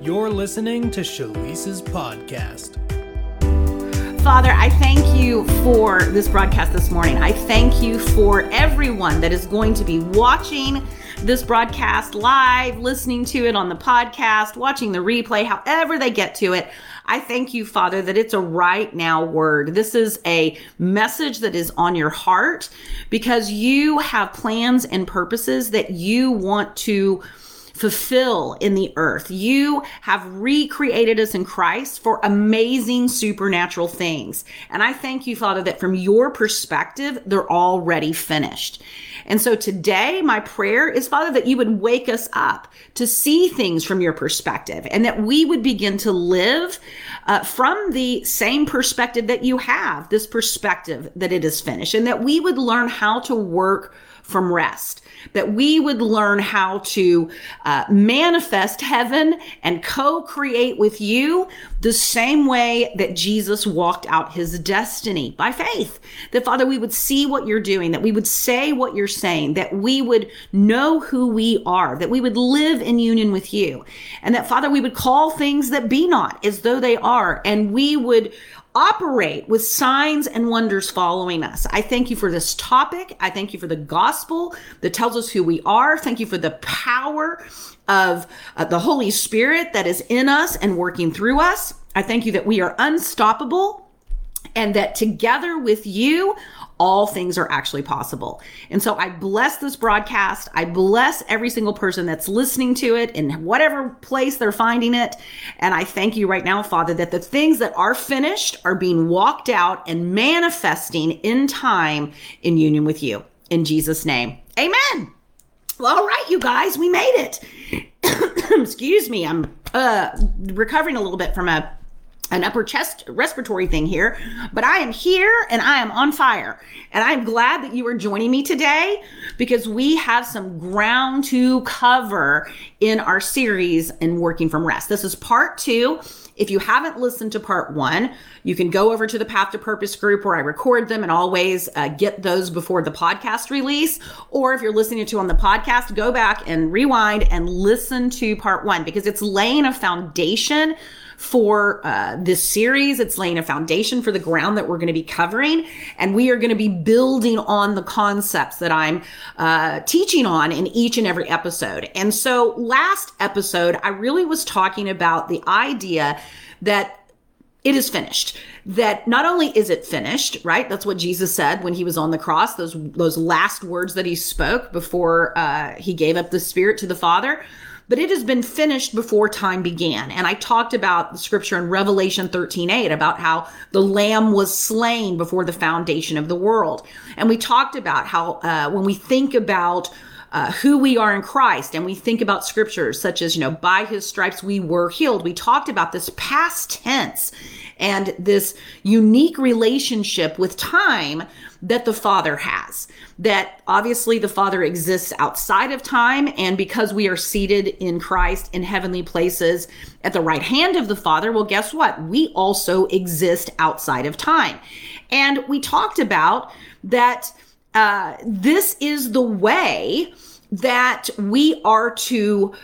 You're listening to Shalice's podcast. Father, I thank you for this broadcast this morning. I thank you for everyone that is going to be watching this broadcast live, listening to it on the podcast, watching the replay, however they get to it. I thank you, Father, that it's a right now word. This is a message that is on your heart because you have plans and purposes that you want to fulfill in the earth. You have recreated us in Christ for amazing supernatural things. And I thank you, Father, that from your perspective, they're already finished. And so today, my prayer is, Father, that you would wake us up to see things from your perspective and that we would begin to live from the same perspective that you have, this perspective that it is finished, and that we would learn how to work from rest, that we would learn how to manifest heaven and co-create with you the same way that Jesus walked out his destiny by faith. That, Father, we would see what you're doing, that we would say what you're saying, that we would know who we are, that we would live in union with you, and that, Father, we would call things that be not as though they are, and we would operate with signs and wonders following us. I thank you for this topic. I thank you for the gospel that tells us who we are. Thank you for the power of the Holy Spirit that is in us and working through us. I thank you that we are unstoppable and that together with you, all things are actually possible. And so I bless this broadcast. I bless every single person that's listening to it in whatever place they're finding it. And I thank you right now, Father, that the things that are finished are being walked out and manifesting in time in union with you. In Jesus' name, amen. Well, all right, you guys, we made it. Excuse me. I'm recovering a little bit from an upper chest respiratory thing here, but I am here and I am on fire. And I'm glad that you are joining me today because we have some ground to cover in our series in Working from Rest. This is part 2. If you haven't listened to part 1, you can go over to the Path to Purpose group where I record them and always get those before the podcast release. Or if you're listening to on the podcast, go back and rewind and listen to part 1 because it's laying a foundation for this series. It's laying a foundation for the ground that we're going to be covering. And we are going to be building on the concepts that I'm teaching on in each and every episode. And so last episode, I really was talking about the idea that it is finished. That not only is it finished, right? That's what Jesus said when he was on the cross, those last words that he spoke before he gave up the Spirit to the Father. But it has been finished before time began. And I talked about the scripture in Revelation 13:8 about how the Lamb was slain before the foundation of the world. And we talked about how when we think about who we are in Christ and we think about scriptures such as, by his stripes we were healed. We talked about this past tense and this unique relationship with time that the Father has. That obviously the Father exists outside of time, and because we are seated in Christ in heavenly places at the right hand of the Father, well, guess what? We also exist outside of time. And we talked about that this is the way that we are to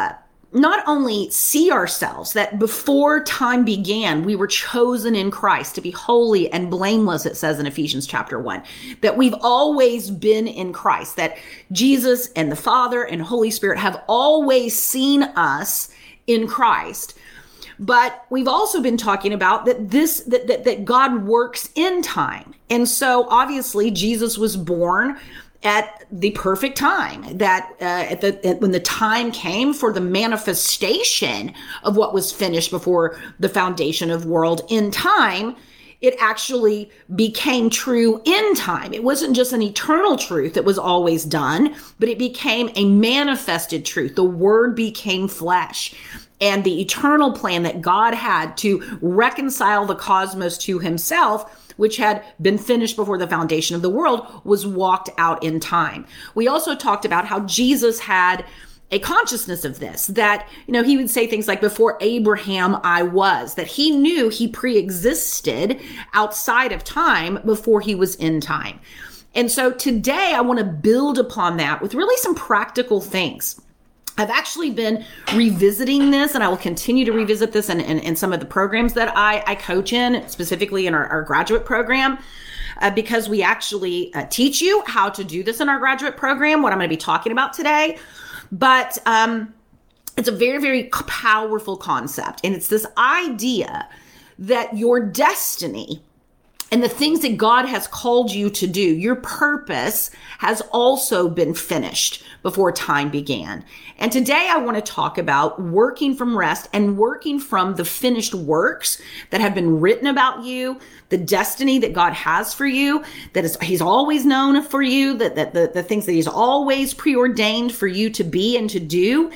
not only see ourselves, that before time began, we were chosen in Christ to be holy and blameless, it says in Ephesians chapter 1, that we've always been in Christ, that Jesus and the Father and Holy Spirit have always seen us in Christ. But we've also been talking about that that God works in time. And so obviously Jesus was born at the perfect time, that when the time came for the manifestation of what was finished before the foundation of world in time, it actually became true in time. It wasn't just an eternal truth that was always done, but it became a manifested truth. The word became flesh. And the eternal plan that God had to reconcile the cosmos to himself, which had been finished before the foundation of the world, was walked out in time. We also talked about how Jesus had a consciousness of this, that, he would say things like, before Abraham, I was, that he knew he pre-existed outside of time before he was in time. And so today I want to build upon that with really some practical things. I've actually been revisiting this, and I will continue to revisit this in some of the programs that I coach in, specifically in our graduate program, because we actually teach you how to do this in our graduate program, what I'm going to be talking about today. But it's a very, very powerful concept. And it's this idea that your destiny and the things that God has called you to do, your purpose has also been finished before time began. And today I want to talk about working from rest and working from the finished works that have been written about you, the destiny that God has for you, he's always known for you, that the things that he's always preordained for you to be and to do,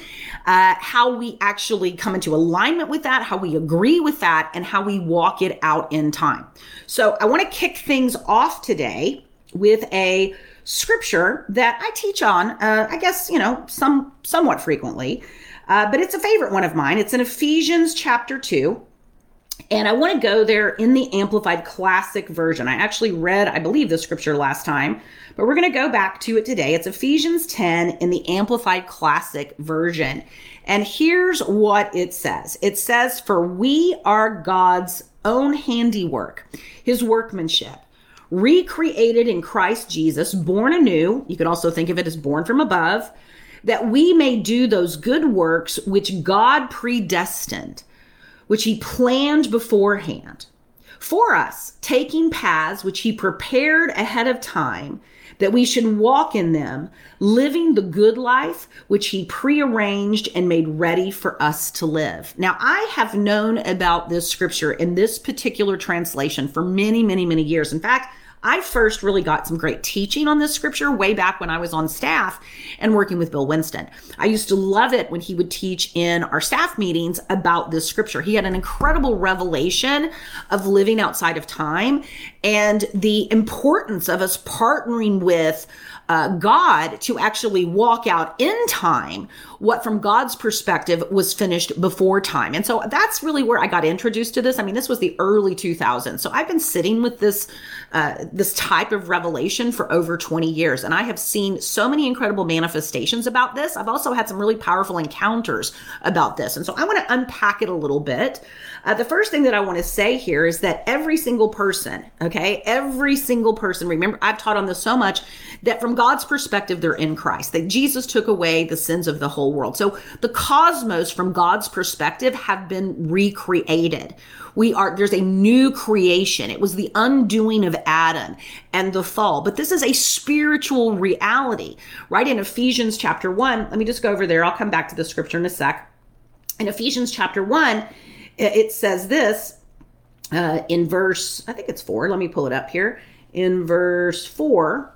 how we actually come into alignment with that, how we agree with that, and how we walk it out in time. So I want to kick things off today with a scripture that I teach on, I guess, somewhat frequently, but it's a favorite one of mine. It's in Ephesians chapter 2. And I want to go there in the Amplified Classic Version. I actually read, I believe, the scripture last time, but we're going to go back to it today. It's Ephesians 10 in the Amplified Classic Version. And here's what it says. It says, "For we are God's own handiwork, his workmanship, recreated in Christ Jesus, born anew," you can also think of it as born from above, "that we may do those good works which God predestined, which he planned beforehand for us, taking paths which he prepared ahead of time, that we should walk in them, living the good life which he prearranged and made ready for us to live." Now, I have known about this scripture in this particular translation for many, many, many years. In fact, I first really got some great teaching on this scripture way back when I was on staff and working with Bill Winston. I used to love it when he would teach in our staff meetings about this scripture. He had an incredible revelation of living outside of time and the importance of us partnering with God to actually walk out in time what from God's perspective was finished before time. And so that's really where I got introduced to this. I mean, this was the early 2000s. So I've been sitting with this type of revelation for over 20 years. And I have seen so many incredible manifestations about this. I've also had some really powerful encounters about this. And so I want to unpack it a little bit. The first thing that I want to say here is that every single person, remember, I've taught on this so much, that from God's perspective, they're in Christ, that Jesus took away the sins of the whole world. So the cosmos from God's perspective have been recreated. There's a new creation. It was the undoing of Adam and the fall, but this is a spiritual reality, right? In Ephesians chapter 1, let me just go over there. I'll come back to the scripture in a sec. In Ephesians chapter 1, it says this in verse, I think it's 4. Let me pull it up here. In verse 4,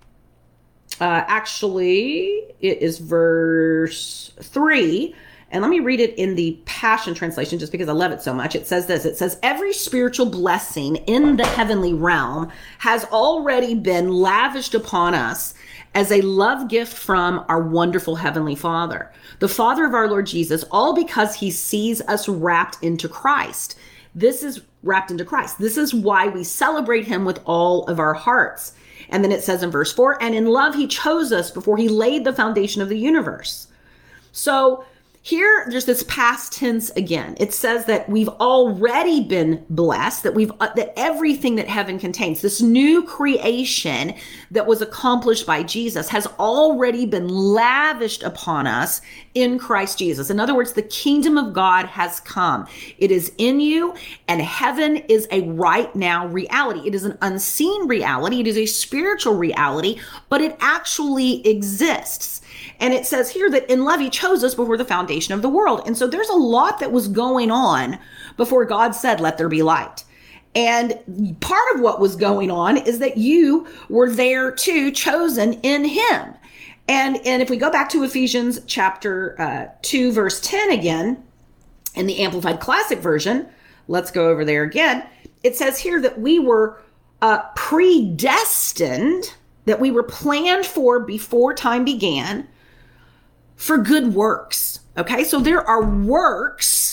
actually, it is verse 3. And let me read it in the Passion Translation just because I love it so much. It says this. It says, "Every spiritual blessing in the heavenly realm has already been lavished upon us as a love gift from our wonderful Heavenly Father, the Father of our Lord Jesus, all because he sees us wrapped into Christ." This is wrapped into Christ. This is why we celebrate him with all of our hearts. And then it says in verse 4, "And in love he chose us before he laid the foundation of the universe." So here, there's this past tense again. It says that we've already been blessed, that everything that heaven contains, this new creation that was accomplished by Jesus, has already been lavished upon us in Christ Jesus. In other words, the kingdom of God has come. It is in you, and heaven is a right now reality. It is an unseen reality. It is a spiritual reality, but it actually exists. And it says here that in love, he chose us before the foundation of the world. And so there's a lot that was going on before God said, "Let there be light." And part of what was going on is that you were there too, chosen in him. And if we go back to Ephesians chapter 2, verse 10 again, in the Amplified Classic Version, let's go over there again. It says here that we were predestined, that we were planned for before time began, for good works. Okay, so there are works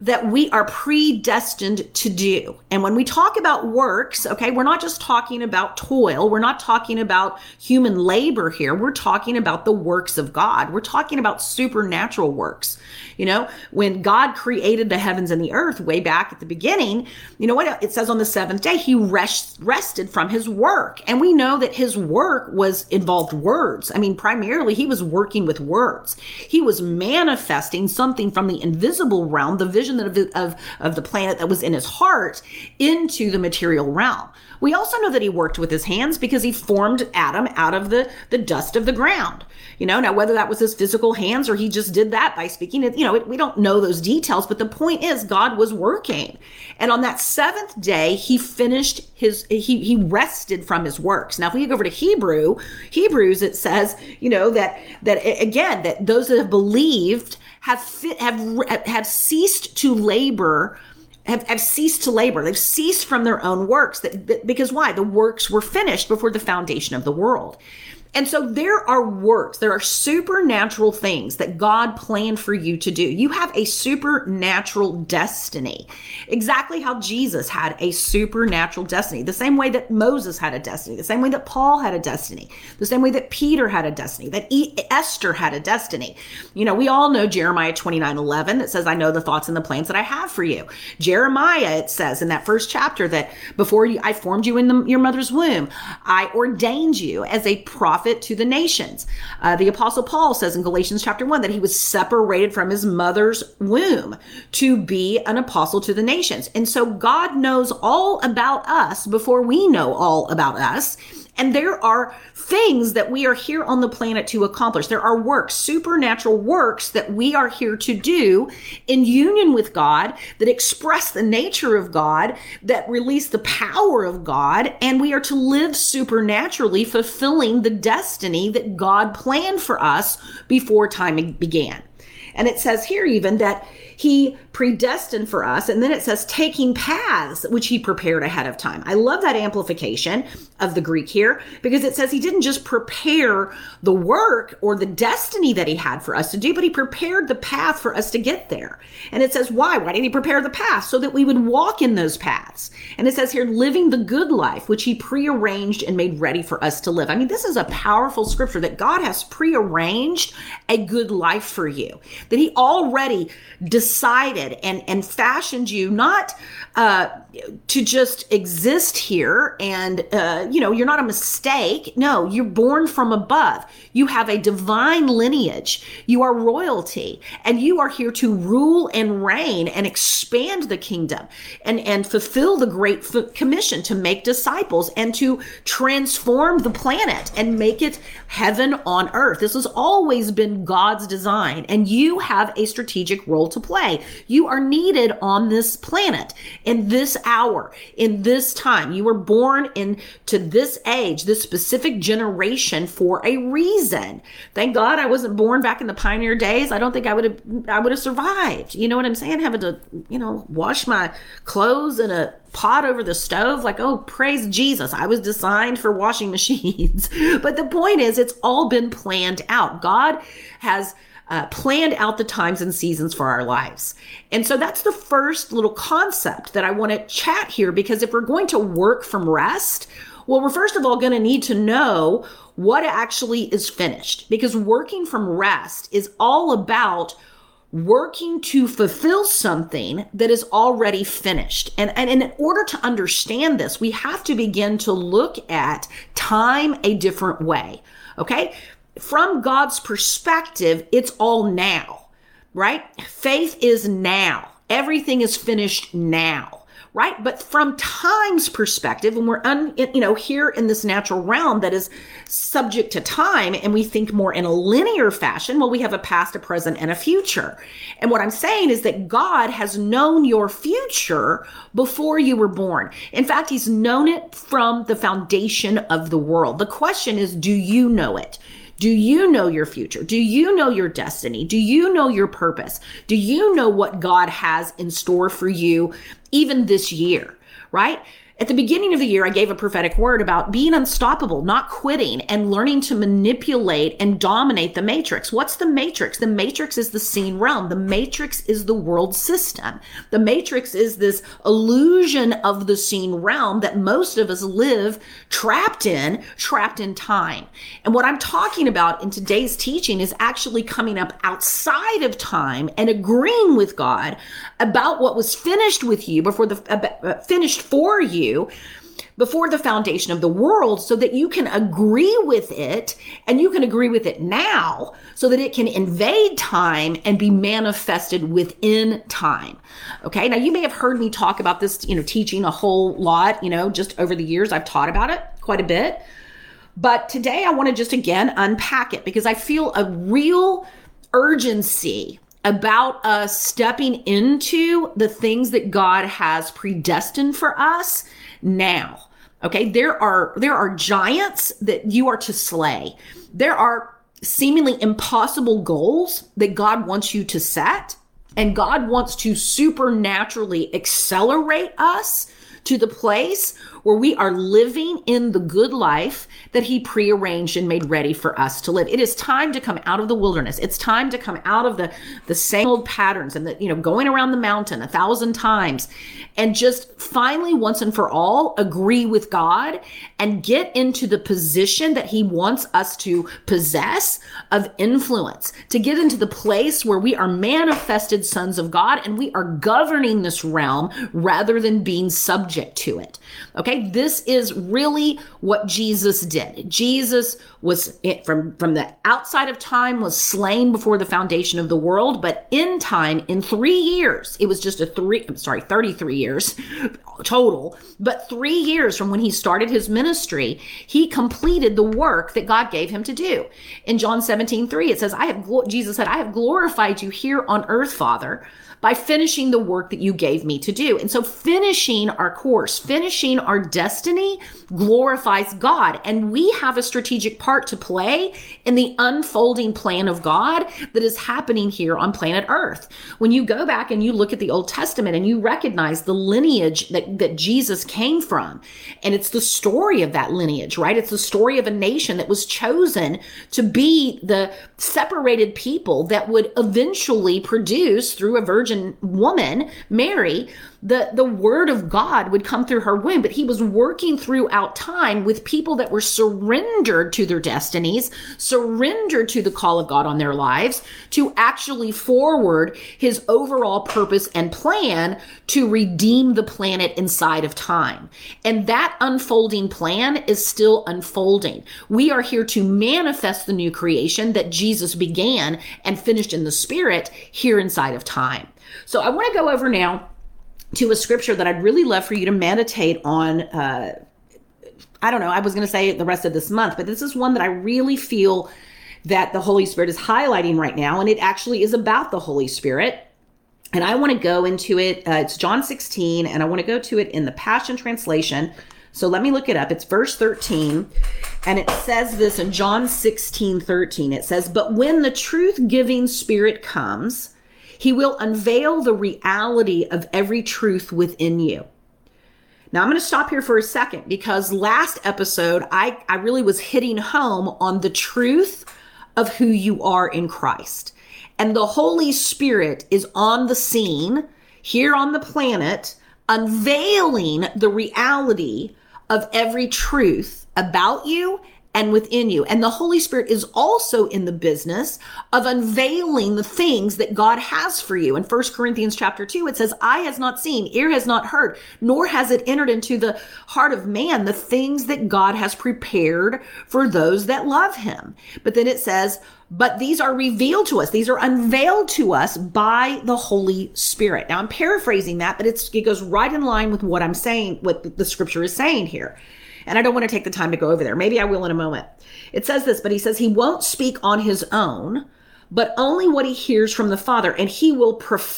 that we are predestined to do. And when we talk about works, okay, we're not just talking about toil. We're not talking about human labor here. We're talking about the works of God. We're talking about supernatural works. You know, when God created the heavens and the earth way back at the beginning, you know what it says on the seventh day, he rested from his work. And we know that his work involved words. I mean, primarily he was working with words. He was manifesting something from the invisible realm, the vision of the planet that was in his heart, into the material realm. We also know that he worked with his hands because he formed Adam out of the dust of the ground. You know, now whether that was his physical hands or he just did that by speaking, we don't know those details, but the point is God was working. And on that seventh day, he finished he rested from his works. Now, if we go over to Hebrews, it says, that those that have believed have ceased to labor. Have ceased to labor. They've ceased from their own works. Because why? The works were finished before the foundation of the world. And so there are works, there are supernatural things that God planned for you to do. You have a supernatural destiny, exactly how Jesus had a supernatural destiny, the same way that Moses had a destiny, the same way that Paul had a destiny, the same way that Peter had a destiny, that Esther had a destiny. You know, we all know Jeremiah 29:11 that says, I know the thoughts and the plans that I have for you. Jeremiah, it says in that first chapter that before I formed you in your mother's womb, I ordained you as a prophet to the nations. The Apostle Paul says in Galatians chapter 1 that he was separated from his mother's womb to be an apostle to the nations. And so God knows all about us before we know all about us. And there are things that we are here on the planet to accomplish. There are works, supernatural works that we are here to do in union with God, that express the nature of God, that release the power of God. And we are to live supernaturally, fulfilling the destiny that God planned for us before time began. And it says here even that he predestined for us. And then it says taking paths which he prepared ahead of time. I love that amplification of the Greek here because it says he didn't just prepare the work or the destiny that he had for us to do, but he prepared the path for us to get there. And it says, why? Why did he prepare the path? So that we would walk in those paths. And it says here, living the good life, which he prearranged and made ready for us to live. I mean, this is a powerful scripture that God has prearranged a good life for you, that he already decided and fashioned you not to just exist here and, you're not a mistake. No, you're born from above. You have a divine lineage. You are royalty and you are here to rule and reign and expand the kingdom and fulfill the great commission to make disciples and to transform the planet and make it heaven on earth. This has always been God's design and you have a strategic role to play. You are needed on this planet in this hour, in this time. You were born into this age, this specific generation for a reason. Thank God I wasn't born back in the pioneer days. I don't think I would have survived. You know what I'm saying? Having to, wash my clothes in a pot over the stove. Like, oh, praise Jesus. I was designed for washing machines. But the point is, it's all been planned out. God has planned out the times and seasons for our lives. And so that's the first little concept that I want to chat here, because if we're going to work from rest, well, we're first of all going to need to know what actually is finished, because working from rest is all about working to fulfill something that is already finished. And in order to understand this, we have to begin to look at time a different way. Okay? From God's perspective, it's all now, right? Faith is now. Everything is finished now, right? But from time's perspective, when we're here in this natural realm that is subject to time, and we think more in a linear fashion, well, we have a past, a present, and a future. And what I'm saying is that God has known your future before you were born. In fact, he's known it from the foundation of the world. The question is, do you know it? Do you know your future? Do you know your destiny? Do you know your purpose? Do you know what God has in store for you even this year, right? At the beginning of the year, I gave a prophetic word about being unstoppable, not quitting, and learning to manipulate and dominate the matrix. What's the matrix? The matrix is the seen realm. The matrix is the world system. The matrix is this illusion of the seen realm that most of us live trapped in time. And what I'm talking about in today's teaching is actually coming up outside of time and agreeing with God about what was finished with you finished for you before the foundation of the world, so that you can agree with it, and you can agree with it now so that it can invade time and be manifested within time. Okay. Now you may have heard me talk about this, teaching a whole lot, just over the years. I've taught about it quite a bit, but today I want to just again unpack it, because I feel a real urgency about us stepping into the things that God has predestined for us now. Okay, there are giants that you are to slay. There are seemingly impossible goals that God wants you to set, and God wants to supernaturally accelerate us to the place where we are living in the good life that he prearranged and made ready for us to live. It is time to come out of the wilderness. It's time to come out of the same old patterns and going around the mountain 1,000 times, and just finally once and for all agree with God and get into the position that he wants us to possess of influence, to get into the place where we are manifested sons of God and we are governing this realm rather than being subject to it. Okay, this is really what Jesus did. Jesus was from the outside of time, was slain before the foundation of the world, but in time, in 3 years, it was just 33 years total, but 3 years from when he started his ministry, he completed the work that God gave him to do. In John 17:3, it says, Jesus said, I have glorified you here on earth, Father, by finishing the work that you gave me to do. And so finishing our course, finishing our destiny glorifies God. And we have a strategic part to play in the unfolding plan of God that is happening here on planet Earth. When you go back and you look at the Old Testament and you recognize the lineage that Jesus came from, and it's the story of that lineage, right? It's the story of a nation that was chosen to be the separated people that would eventually produce, through a virgin woman, Mary, the word of God would come through her womb. But he was working throughout time with people that were surrendered to their destinies, surrendered to the call of God on their lives, to actually forward his overall purpose and plan to redeem the planet inside of time. And that unfolding plan is still unfolding. We are here to manifest the new creation that Jesus began and finished in the Spirit here inside of time. So I want to go over now to a scripture that I'd really love for you to meditate on. I don't know, I was going to say the rest of this month, but this is one that I really feel that the Holy Spirit is highlighting right now. And it actually is about the Holy Spirit. And I want to go into it. It's John 16, and I want to go to it in the Passion Translation. So let me look it up. It's verse 13. And it says this in John 16:13. It says, but when the truth-giving Spirit comes, he will unveil the reality of every truth within you. Now, I'm going to stop here for a second, because last episode, I really was hitting home on the truth of who you are in Christ. And the Holy Spirit is on the scene here on the planet, unveiling the reality of every truth about you and within you. And the Holy Spirit is also in the business of unveiling the things that God has for you. In 1 Corinthians chapter 2, it says, eye has not seen, ear has not heard, nor has it entered into the heart of man the things that God has prepared for those that love him. But then it says, but these are revealed to us. These are unveiled to us by the Holy Spirit. Now I'm paraphrasing that, but it goes right in line with what I'm saying, what the scripture is saying here. And I don't want to take the time to go over there. Maybe I will in a moment. It says this, but he says he won't speak on his own, but only what he hears from the Father. And he will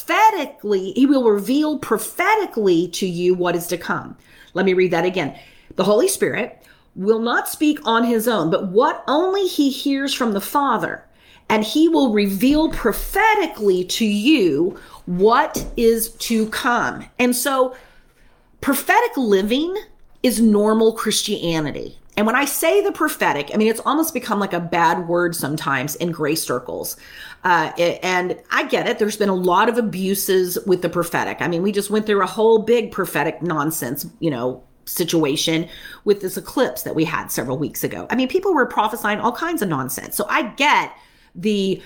reveal prophetically to you what is to come. Let me read that again. The Holy Spirit will not speak on his own, but what only he hears from the Father. And he will reveal prophetically to you what is to come. And so prophetic living is normal Christianity. And when I say the prophetic, I mean, it's almost become like a bad word sometimes in grace circles. And I get it. There's been a lot of abuses with the prophetic. I mean, we just went through a whole big prophetic nonsense, situation with this eclipse that we had several weeks ago. I mean, people were prophesying all kinds of nonsense. So I get the,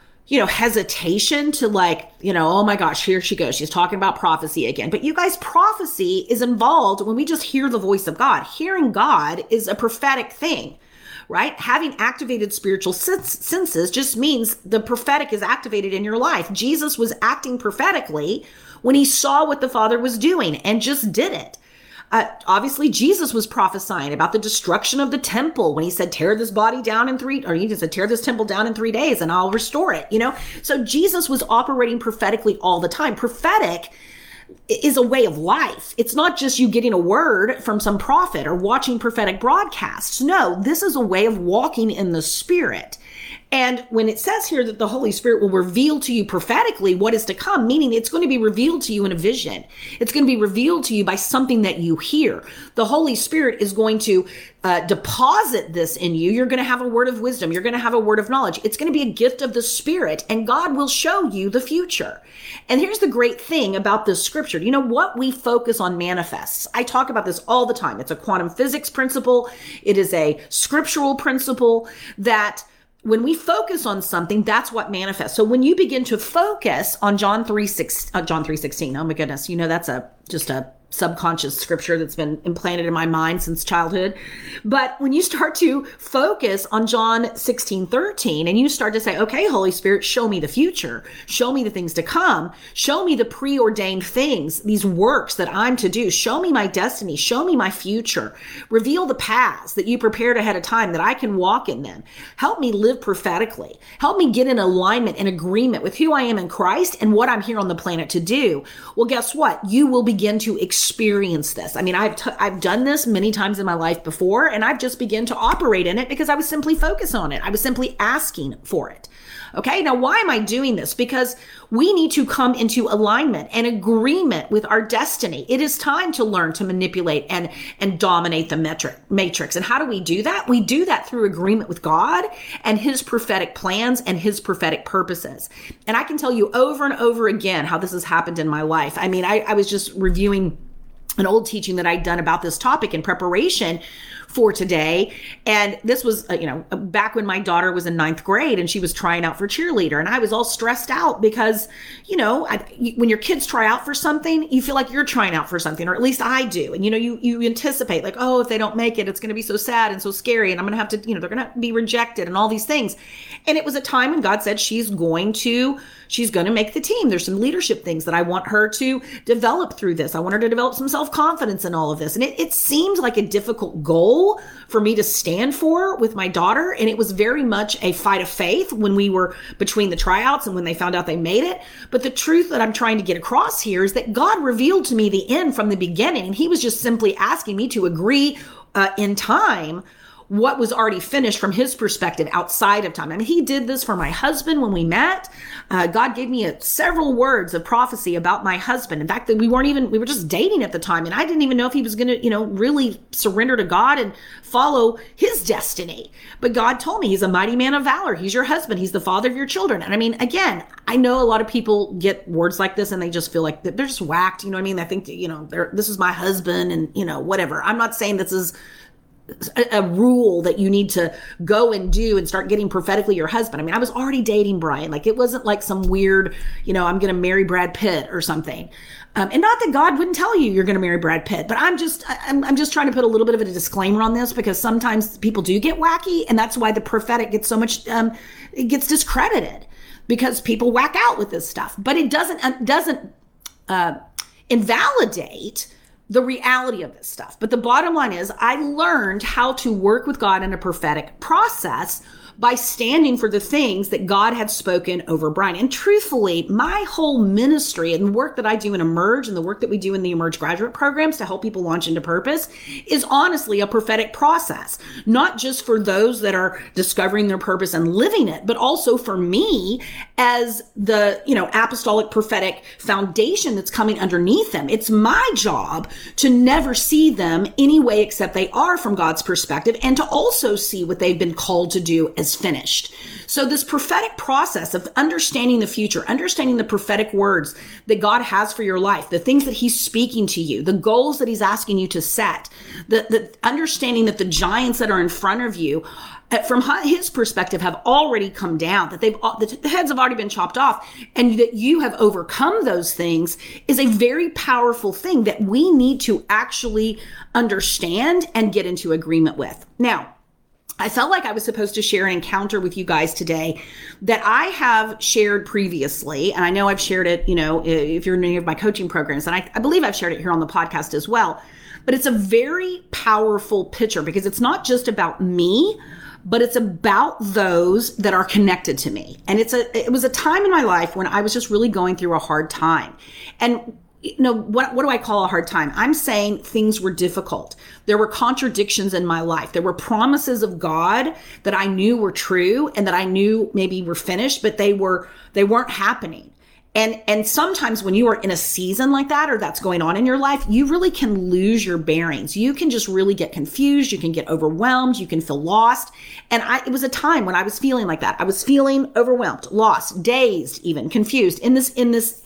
hesitation to oh my gosh, here she goes. She's talking about prophecy again. But you guys, prophecy is involved when we just hear the voice of God. Hearing God is a prophetic thing, right? Having activated spiritual senses just means the prophetic is activated in your life. Jesus was acting prophetically when he saw what the Father was doing and just did it. Obviously, Jesus was prophesying about the destruction of the temple when he said, tear this body down in 3, or he said, tear this temple down in 3 days and I'll restore it, So Jesus was operating prophetically all the time. Prophetic is a way of life. It's not just you getting a word from some prophet or watching prophetic broadcasts. No, this is a way of walking in the Spirit. And when it says here that the Holy Spirit will reveal to you prophetically what is to come, meaning it's going to be revealed to you in a vision. It's going to be revealed to you by something that you hear. The Holy Spirit is going to deposit this in you. You're going to have a word of wisdom. You're going to have a word of knowledge. It's going to be a gift of the Spirit, and God will show you the future. And here's the great thing about this scripture. What we focus on manifests. I talk about this all the time. It's a quantum physics principle. It is a scriptural principle that when we focus on something, that's what manifests. So when you begin to focus on John 3:16, oh my goodness, that's just a subconscious scripture that's been implanted in my mind since childhood. But when you start to focus on John 16:13 and you start to say, okay, Holy Spirit, show me the future, show me the things to come, show me the preordained things, these works that I'm to do, show me my destiny, show me my future, reveal the paths that you prepared ahead of time that I can walk in them. Help me live prophetically. Help me get in alignment and agreement with who I am in Christ and what I'm here on the planet to do. Well, guess what? You will begin to experience this. I mean, I've done this many times in my life before, and I've just begun to operate in it because I was simply focused on it. I was simply asking for it. Okay. Now, why am I doing this? Because we need to come into alignment and agreement with our destiny. It is time to learn to manipulate and dominate the matrix. And how do we do that? We do that through agreement with God and his prophetic plans and his prophetic purposes. And I can tell you over and over again how this has happened in my life. I mean, I was just reviewing an old teaching that I'd done about this topic in preparation for today. And this was, back when my daughter was in 9th grade and she was trying out for cheerleader. And I was all stressed out because, when your kids try out for something, you feel like you're trying out for something, or at least I do. And, you anticipate like, oh, if they don't make it, it's going to be so sad and so scary. And I'm going to have to, they're going to be rejected and all these things. And it was a time when God said she's going to make the team. There's some leadership things that I want her to develop through this. I want her to develop some self-confidence in all of this. And it seemed like a difficult goal for me to stand for with my daughter. And it was very much a fight of faith when we were between the tryouts and when they found out they made it. But the truth that I'm trying to get across here is that God revealed to me the end from the beginning. And he was just simply asking me to agree in time what was already finished from his perspective outside of time. I mean, he did this for my husband when we met. God gave me several words of prophecy about my husband. In fact, that we were just dating at the time. And I didn't even know if he was going to, really surrender to God and follow his destiny. But God told me he's a mighty man of valor. He's your husband. He's the father of your children. And I mean, again, I know a lot of people get words like this and they just feel like they're just whacked. You know what I mean? I think, this is my husband and, whatever. I'm not saying this is a rule that you need to go and do and start getting prophetically your husband. I mean, I was already dating Brian. Like, it wasn't like some weird, I'm going to marry Brad Pitt or something. And not that God wouldn't tell you you're going to marry Brad Pitt, but I'm just trying to put a little bit of a disclaimer on this because sometimes people do get wacky, and that's why the prophetic gets so much, it gets discredited because people whack out with this stuff. But it doesn't invalidate the reality of this stuff. But the bottom line is I learned how to work with God in a prophetic process by standing for the things that God had spoken over Brian. And truthfully, my whole ministry and the work that I do in Emerge and the work that we do in the Emerge graduate programs to help people launch into purpose is honestly a prophetic process, not just for those that are discovering their purpose and living it, but also for me as the, apostolic prophetic foundation that's coming underneath them. It's my job to never see them any way except they are from God's perspective, and to also see what they've been called to do as finished. So this prophetic process of understanding the future, understanding the prophetic words that God has for your life, the things that he's speaking to you, the goals that he's asking you to set, the understanding that the giants that are in front of you, from his perspective, have already come down, that the heads have already been chopped off, and that you have overcome those things, is a very powerful thing that we need to actually understand and get into agreement with. Now, I felt like I was supposed to share an encounter with you guys today that I have shared previously. And I know I've shared it, if you're in any of my coaching programs, and I believe I've shared it here on the podcast as well. But it's a very powerful picture because it's not just about me, but it's about those that are connected to me. And it was a time in my life when I was just really going through a hard time. And what do I call a hard time? I'm saying things were difficult. There were contradictions in my life. There were promises of God that I knew were true and that I knew maybe were finished, but they weren't happening. And sometimes when you are in a season like that, or that's going on in your life, you really can lose your bearings. You can just really get confused. You can get overwhelmed. You can feel lost. And it was a time when I was feeling like that. I was feeling overwhelmed, lost, dazed, even confused. In this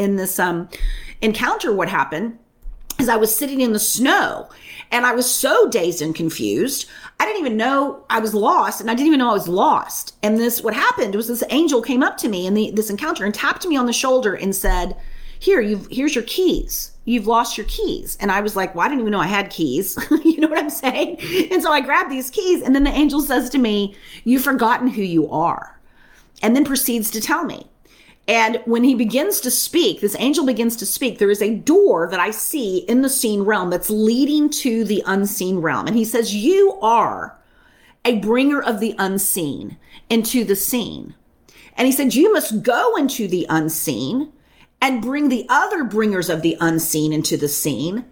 encounter, what happened is I was sitting in the snow and I was so dazed and confused. I didn't even know I was lost, and I didn't even know I was lost. And what happened was this angel came up to me in this encounter and tapped me on the shoulder and said, here's your keys. You've lost your keys. And I was like, well, I didn't even know I had keys. You know what I'm saying? And so I grabbed these keys, and then the angel says to me, you've forgotten who you are. And then proceeds to tell me. And when he begins to speak, this angel begins to speak, there is a door that I see in the seen realm that's leading to the unseen realm. And he says, you are a bringer of the unseen into the seen. And he said, you must go into the unseen and bring the other bringers of the unseen into the seen.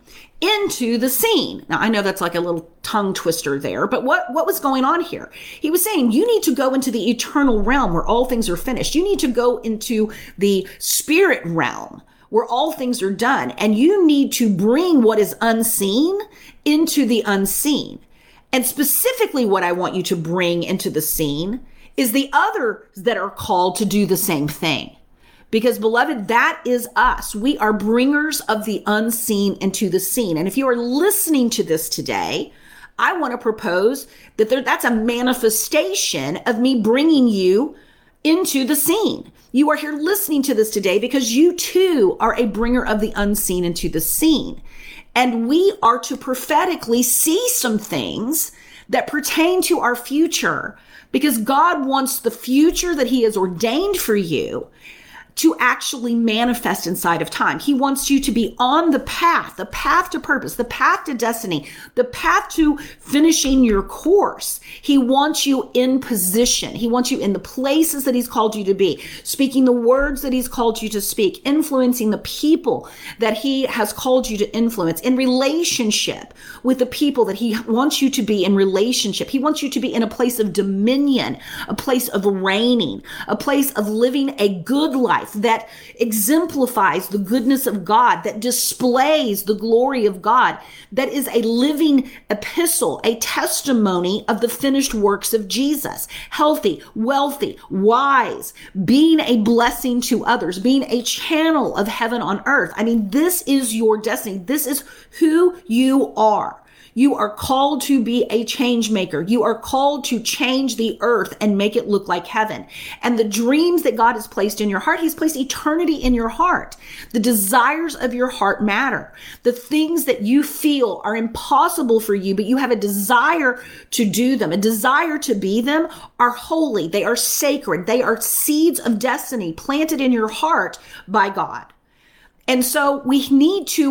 Now, I know that's like a little tongue twister there, but what was going on here? He was saying, you need to go into the eternal realm where all things are finished. You need to go into the spirit realm where all things are done. And you need to bring what is unseen into the unseen. And specifically what I want you to bring into the seen is the others that are called to do the same thing. Because, beloved, that is us. We are bringers of the unseen into the seen. And if you are listening to this today, I want to propose that that's a manifestation of me bringing you into the seen. You are here listening to this today because you too are a bringer of the unseen into the seen. And we are to prophetically see some things that pertain to our future, because God wants the future that he has ordained for you to actually manifest inside of time. He wants you to be on the path to purpose, the path to destiny, the path to finishing your course. He wants you in position. He wants you in the places that he's called you to be, speaking the words that he's called you to speak, influencing the people that he has called you to influence, in relationship with the people that he wants you to be in relationship. He wants you to be in a place of dominion, a place of reigning, a place of living a good life that exemplifies the goodness of God, that displays the glory of God, that is a living epistle, a testimony of the finished works of Jesus. Healthy, wealthy, wise, being a blessing to others, being a channel of heaven on earth. I mean, this is your destiny. This is who you are. You are called to be a change maker. You are called to change the earth and make it look like heaven. And the dreams that God has placed in your heart, he's placed eternity in your heart. The desires of your heart matter. The things that you feel are impossible for you, but you have a desire to do them, a desire to be them, are holy. They are sacred. They are seeds of destiny planted in your heart by God. And so we need to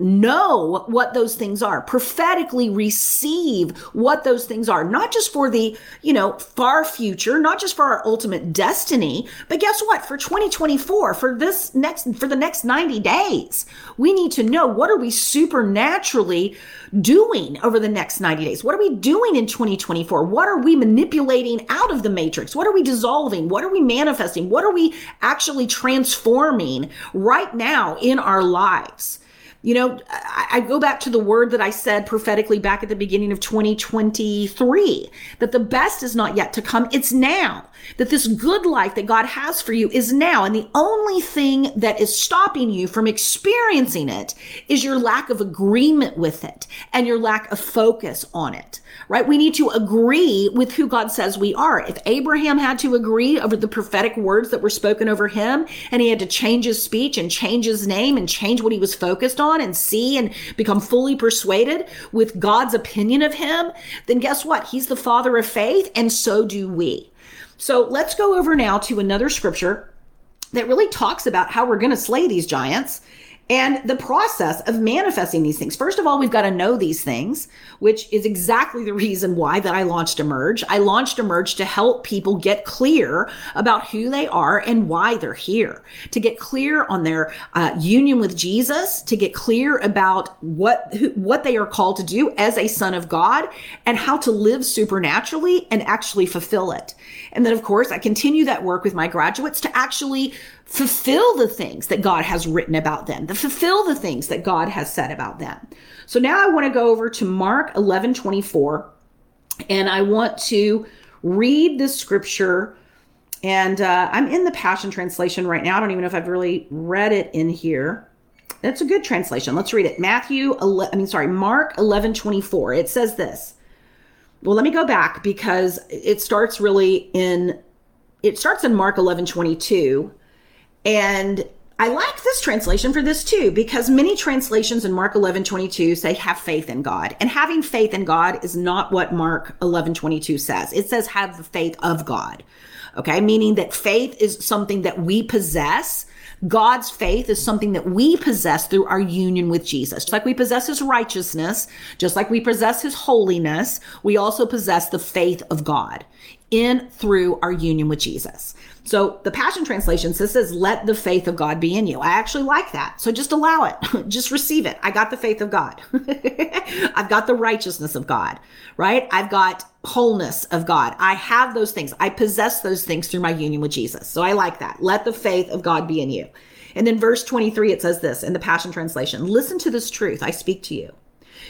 know what those things are, prophetically receive what those things are, not just for the, far future, not just for our ultimate destiny, but guess what? For 2024, for the next 90 days, we need to know, what are we supernaturally doing over the next 90 days? What are we doing in 2024? What are we manipulating out of the matrix? What are we dissolving? What are we manifesting? What are we actually transforming right now in our lives? I go back to the word that I said prophetically back at the beginning of 2023, that the best is not yet to come. It's now. That this good life that God has for you is now. And the only thing that is stopping you from experiencing it is your lack of agreement with it and your lack of focus on it, right? We need to agree with who God says we are. If Abraham had to agree over the prophetic words that were spoken over him, and he had to change his speech and change his name and change what he was focused on and see and become fully persuaded with God's opinion of him, then guess what? He's the father of faith, and so do we. So let's go over now to another scripture that really talks about how we're going to slay these giants and the process of manifesting these things. First of all, we've got to know these things, which is exactly the reason why that I launched Emerge. I launched Emerge to help people get clear about who they are and why they're here, to get clear on their union with Jesus, to get clear about what they are called to do as a son of God, and how to live supernaturally and actually fulfill it. And then, of course, I continue that work with my graduates to actually fulfill the things that God has written about them, to fulfill the things that God has said about them. So now I want to go over to Mark 11:24, and I want to read this scripture. And I'm in the Passion Translation right now. I don't even know if I've really read it in here. It's a good translation. Let's read it. Mark 11:24. It says this. Well, let me go back because it starts in Mark 11:22. And I like this translation for this too, because many translations in Mark 11:22 say have faith in God. And having faith in God is not what Mark 11:22 says. It says have the faith of God. Okay. Meaning that faith is something that we possess. God's faith is something that we possess through our union with Jesus. Just like we possess his righteousness, just like we possess his holiness, we also possess the faith of God through our union with Jesus. So the Passion Translation says, let the faith of God be in you. I actually like that. So just allow it. Just receive it. I got the faith of God. I've got the righteousness of God, right? I've got wholeness of God. I have those things. I possess those things through my union with Jesus. So I like that. Let the faith of God be in you. And then verse 23, it says this in the Passion Translation, listen to this truth. I speak to you.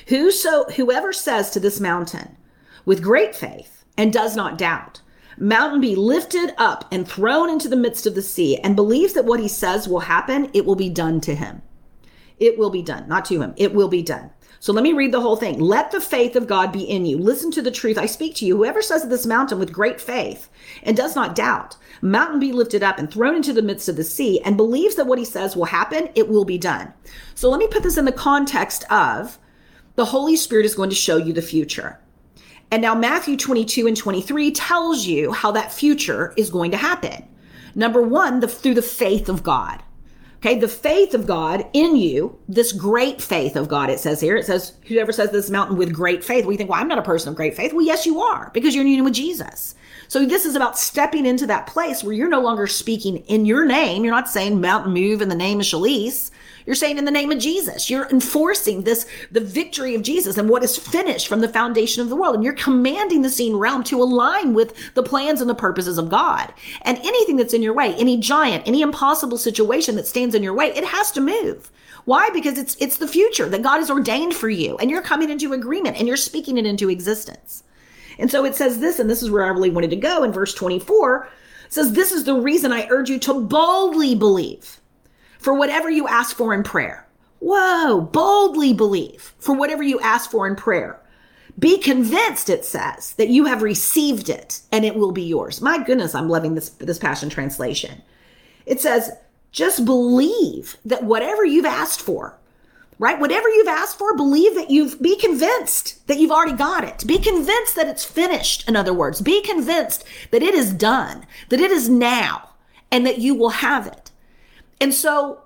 Whoever says to this mountain with great faith and does not doubt, mountain be lifted up and thrown into the midst of the sea, and believes that what he says will happen, it will be done to him. It will be done, not to him. It will be done. So let me read the whole thing. Let the faith of God be in you. Listen to the truth. I speak to you. Whoever says to this mountain with great faith and does not doubt, mountain be lifted up and thrown into the midst of the sea, and believes that what he says will happen, it will be done. So let me put this in the context of the Holy Spirit is going to show you the future. And now Matthew 22:23 tells you how that future is going to happen. Number one, through the faith of God. Okay, the faith of God in you, this great faith of God, it says here. It says, whoever says this mountain with great faith. We think, well, I'm not a person of great faith. Well, yes, you are, because you're in union with Jesus. So this is about stepping into that place where you're no longer speaking in your name. You're not saying mountain move in the name of Shalise. You're saying in the name of Jesus. You're enforcing the victory of Jesus and what is finished from the foundation of the world. And you're commanding the seen realm to align with the plans and the purposes of God. And anything that's in your way, any giant, any impossible situation that stands in your way, it has to move. Why? Because it's the future that God has ordained for you. And you're coming into agreement and you're speaking it into existence. And so it says this, and this is where I really wanted to go in verse 24. It says, this is the reason I urge you to boldly believe for whatever you ask for in prayer. Whoa, boldly believe for whatever you ask for in prayer. Be convinced, it says, that you have received it and it will be yours. My goodness, I'm loving this Passion Translation. It says, just believe that whatever you've asked for, right? Whatever you've asked for, believe that be convinced that you've already got it. Be convinced that it's finished. In other words, be convinced that it is done, that it is now, and that you will have it. And so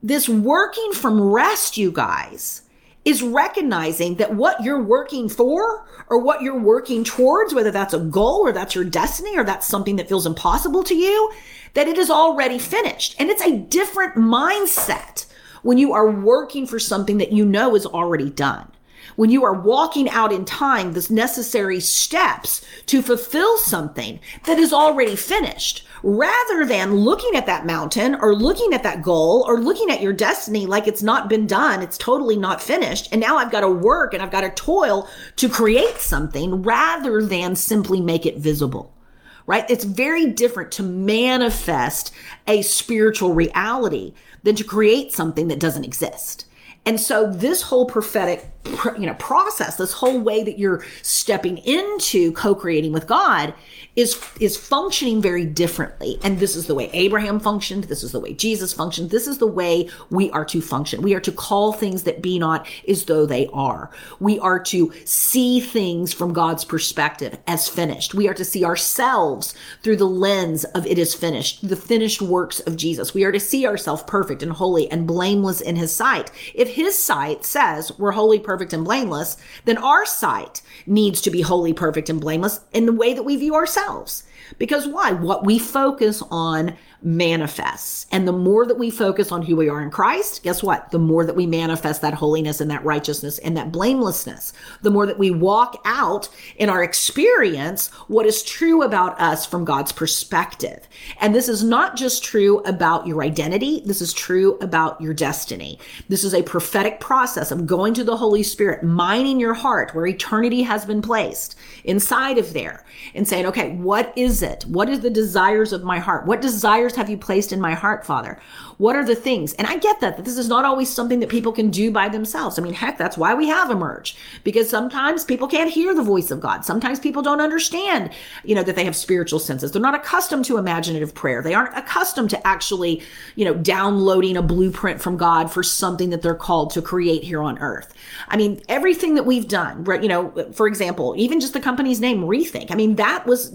this working from rest, you guys, is recognizing that what you're working for or what you're working towards, whether that's a goal or that's your destiny or that's something that feels impossible to you, that it is already finished. And it's a different mindset when you are working for something that you know is already done. When you are walking out in time, the necessary steps to fulfill something that is already finished, rather than looking at that mountain or looking at that goal or looking at your destiny like it's not been done, it's totally not finished, and now I've got to work and I've got to toil to create something rather than simply make it visible, right? It's very different to manifest a spiritual reality than to create something that doesn't exist. And so this whole prophetic, process, this whole way that you're stepping into co-creating with God is functioning very differently. And this is the way Abraham functioned. This is the way Jesus functioned. This is the way we are to function. We are to call things that be not as though they are. We are to see things from God's perspective as finished. We are to see ourselves through the lens of it is finished, the finished works of Jesus. We are to see ourselves perfect and holy and blameless in his sight. If his sight says we're holy, perfect, and blameless, then our sight needs to be holy, perfect, and blameless in the way that we view ourselves. Because why? What we focus on manifests. And the more that we focus on who we are in Christ, guess what? The more that we manifest that holiness and that righteousness and that blamelessness. The more that we walk out in our experience what is true about us from God's perspective. And this is not just true about your identity. This is true about your destiny. This is a prophetic process of going to the Holy Spirit, mining your heart where eternity has been placed inside of there and saying, okay, what is it? What is the desires of my heart? What desires have you placed in my heart, Father? What are the things? And I get that this is not always something that people can do by themselves. I mean, heck, that's why we have Emerge, because sometimes people can't hear the voice of God. Sometimes people don't understand, that they have spiritual senses. They're not accustomed to imaginative prayer. They aren't accustomed to actually, downloading a blueprint from God for something that they're called to create here on earth. I mean, everything that we've done, for example, even just the company's name, Rethink. I mean, that was,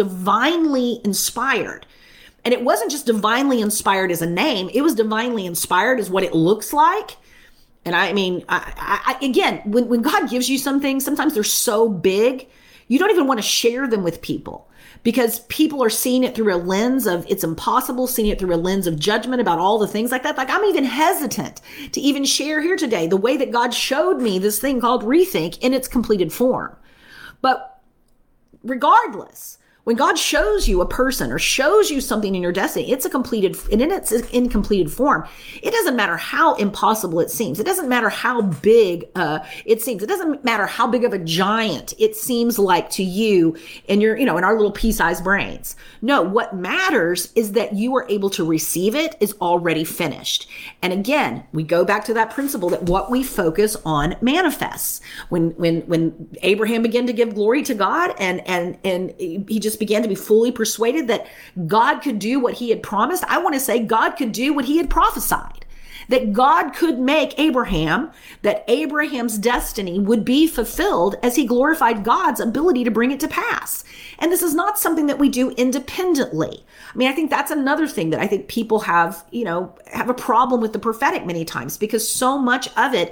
divinely inspired. And it wasn't just divinely inspired as a name. It was divinely inspired as what it looks like. And I mean, again, when God gives you some things, sometimes they're so big, you don't even want to share them with people because people are seeing it through a lens of it's impossible, seeing it through a lens of judgment about all the things like that. Like I'm even hesitant to even share here today the way that God showed me this thing called Rethink in its completed form. But regardless, when God shows you a person or shows you something in your destiny, it's in its incompleted form. It doesn't matter how impossible it seems. It doesn't matter how big it seems. It doesn't matter how big of a giant it seems like to you in your, in our little pea-sized brains. No, what matters is that you are able to receive it is already finished. And again, we go back to that principle that what we focus on manifests. When Abraham began to give glory to God and he just began to be fully persuaded that God could do what he had promised. I want to say God could do what he had prophesied, that God could make that Abraham's destiny would be fulfilled as he glorified God's ability to bring it to pass. And this is not something that we do independently. I mean, I think that's another thing that I think people have a problem with the prophetic many times, because so much of it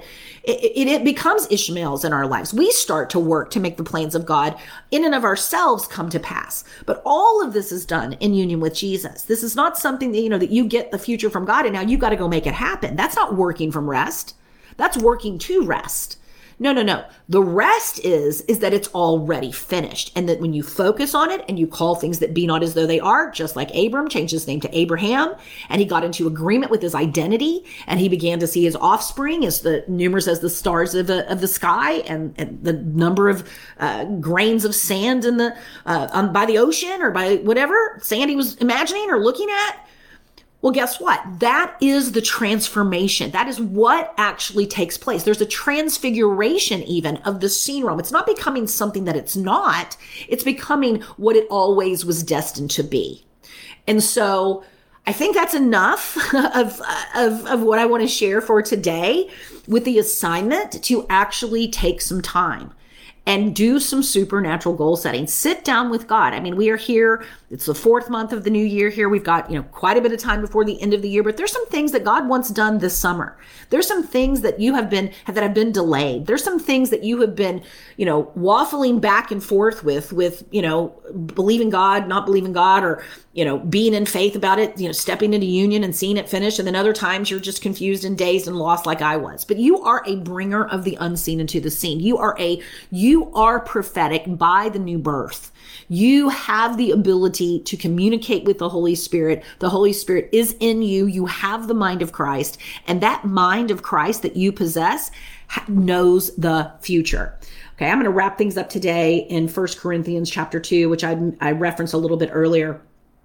becomes Ishmael's in our lives. We start to work to make the plans of God in and of ourselves come to pass. But all of this is done in union with Jesus. This is not something that, that you get the future from God and now you got to go make it happen. That's not working from rest. That's working to rest. No. The rest is that it's already finished. And that when you focus on it and you call things that be not as though they are, just like Abram changed his name to Abraham, and he got into agreement with his identity, and he began to see his offspring as numerous as the stars of the sky, and the number of grains of sand in by the ocean, or by whatever sand he was imagining or looking at. Well, guess what? That is the transformation. That is what actually takes place. There's a transfiguration even of the scene realm. It's not becoming something that it's not. It's becoming what it always was destined to be. And so I think that's enough of what I want to share for today, with the assignment to actually take some time and do some supernatural goal setting. Sit down with God. I mean, we are here. It's the 4th month of the new year here. We've got, quite a bit of time before the end of the year, but there's some things that God wants done this summer. There's some things that that have been delayed. There's some things that you have been, waffling back and forth with, believing God, not believing God, or, being in faith about it, stepping into union and seeing it finish. And then other times you're just confused and dazed and lost like I was. But you are a bringer of the unseen into the seen. You are prophetic by the new birth. You have the ability to communicate with the Holy Spirit. The Holy Spirit is in you. You have the mind of Christ, and that mind of Christ that you possess knows the future. Okay, I'm going to wrap things up today in 1 Corinthians chapter 2, which I referenced a little bit earlier.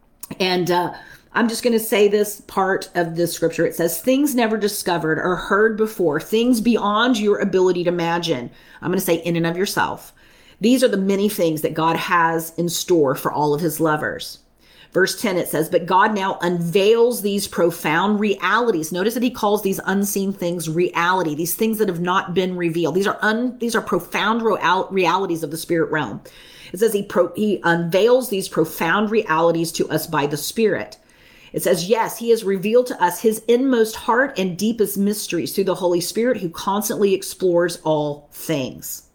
And I'm just going to say this part of the scripture. It says, things never discovered or heard before, things beyond your ability to imagine. I'm going to say in and of yourself. These are the many things that God has in store for all of his lovers. Verse 10, it says, but God now unveils these profound realities. Notice that he calls these unseen things reality, these things that have not been revealed. These are profound realities of the spirit realm. It says he unveils these profound realities to us by the Spirit. It says, yes, he has revealed to us his inmost heart and deepest mysteries through the Holy Spirit, who constantly explores all things.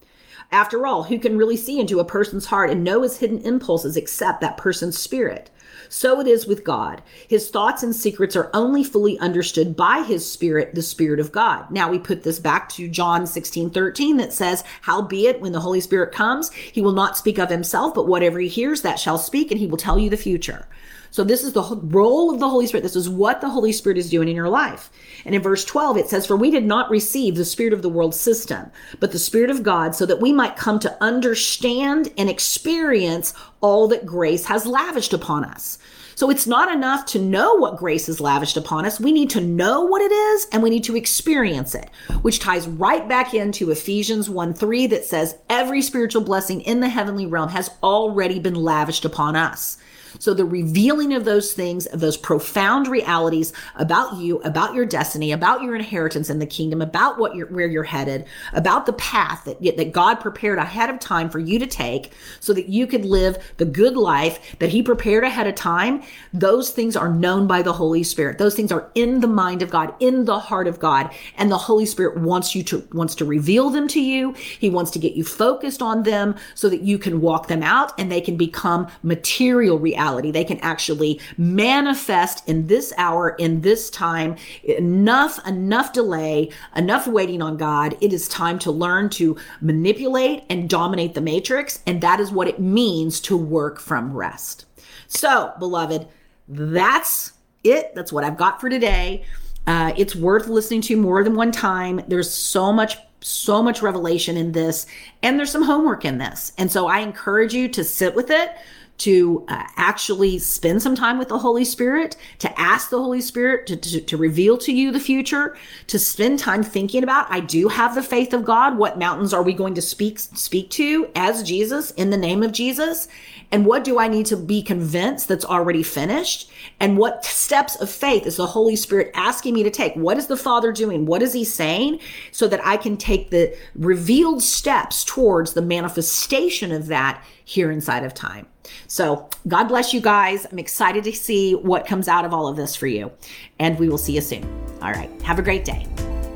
After all, who can really see into a person's heart and know his hidden impulses except that person's spirit? So it is with God. His thoughts and secrets are only fully understood by his Spirit, the Spirit of God. Now we put this back to John 16:13 that says, howbeit when the Holy Spirit comes, he will not speak of himself, but whatever he hears, that shall speak, and he will tell you the future. So this is the role of the Holy Spirit. This is what the Holy Spirit is doing in your life. And in verse 12, it says, for we did not receive the spirit of the world system, but the Spirit of God, so that we might come to understand and experience all that grace has lavished upon us. So it's not enough to know what grace has lavished upon us. We need to know what it is, and we need to experience it, which ties right back into Ephesians 1:3 that says every spiritual blessing in the heavenly realm has already been lavished upon us. So the revealing of those things, of those profound realities about you, about your destiny, about your inheritance in the kingdom, about where you're headed, about the path that God prepared ahead of time for you to take so that you could live the good life that he prepared ahead of time, those things are known by the Holy Spirit. Those things are in the mind of God, in the heart of God, and the Holy Spirit wants to reveal them to you. He wants to get you focused on them so that you can walk them out and they can become material reality. They can actually manifest in this hour, in this time. Enough delay, enough waiting on God. It is time to learn to manipulate and dominate the matrix. And that is what it means to work from rest. So, beloved, that's it. That's what I've got for today. It's worth listening to more than one time. There's so much revelation in this, and there's some homework in this. And so I encourage you to sit with it, to actually spend some time with the Holy Spirit, to ask the Holy Spirit to reveal to you the future, to spend time thinking about, I do have the faith of God. What mountains are we going to speak to as Jesus, in the name of Jesus? And what do I need to be convinced that's already finished? And what steps of faith is the Holy Spirit asking me to take? What is the Father doing? What is he saying? So that I can take the revealed steps towards the manifestation of that here inside of time. So God bless you guys. I'm excited to see what comes out of all of this for you. And we will see you soon. All right. Have a great day.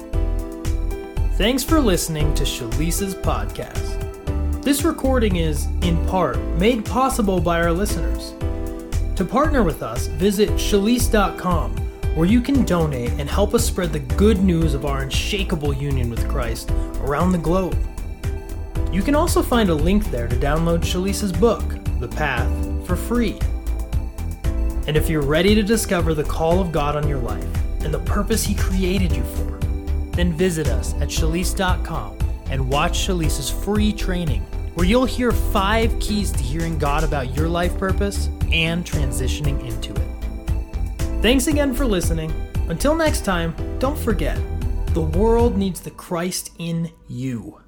Thanks for listening to Shalisa's podcast. This recording is, in part, made possible by our listeners. To partner with us, visit Shalise.com, where you can donate and help us spread the good news of our unshakable union with Christ around the globe. You can also find a link there to download Shalisa's book, The Path, for free. And if you're ready to discover the call of God on your life and the purpose he created you for, then visit us at Shalise.com and watch Shalisa's free training, where you'll hear 5 keys to hearing God about your life purpose and transitioning into it. Thanks again for listening. Until next time, don't forget, the world needs the Christ in you.